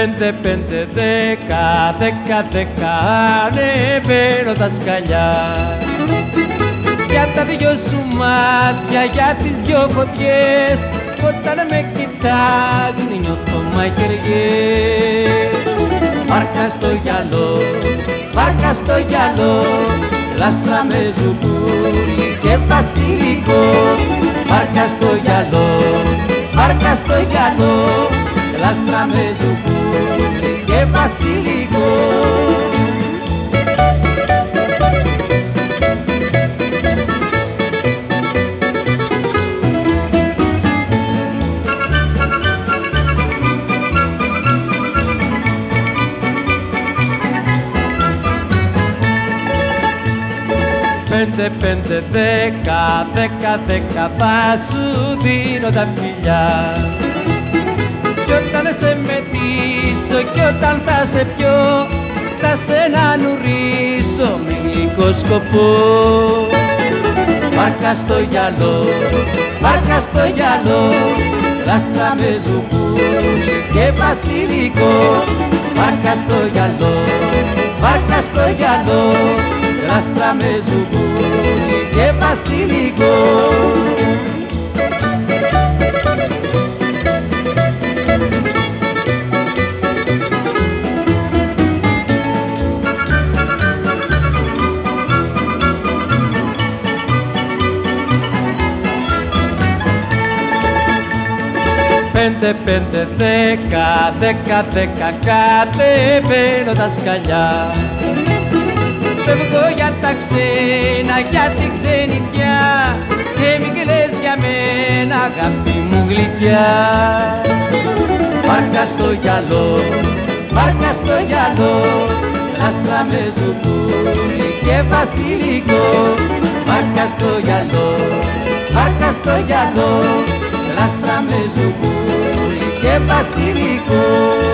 5, 5, 10, 10, 10 ανεβαίνω τα σκαλιά. Για τα δυο σου μάτια, για τις δυο φωτιές, όταν με κοιτάζουν νιώθω μαχαιριές. Βάρκα στο γυαλό, βάρκα στο γυαλό, λάστρα με ζουγκούρι και βασιλικό. Βάρκα στο γυαλό, βάρκα στο γυαλό, λάστρα με ζουγκούρι και βασιλικό. 5, 5, 10, 10, 10 θα σου δίνω τα φιλιά. Κι όταν σε μετήσω κι όταν θα σε πιω, θα σε νουρίσω με γλυκό σκοπό. Βάρκα στο γυαλό, βάρκα στο γυαλό, λάστρα με ζουγκούρι και βασιλικό. Βάρκα στο γυαλό, βάρκα στο γυαλό, λάστρα με ζουγκούρι και βασιλικό. 5, 5, 10, 10, 10 κατεβαίνω τα σκαλιά. Φεύγω για τα ξένα, για την ξενιτιά, και μην κλαις για μένα, αγάπη μου γλυκιά. Βάρκα στο γυαλό, βάρκα στο γυαλό, λάστρα με ζουγκούρι και βασιλικό. Βάρκα στο γυαλό, βάρκα στο γυαλό, λάστρα με ζουγκούρι και βασιλικό.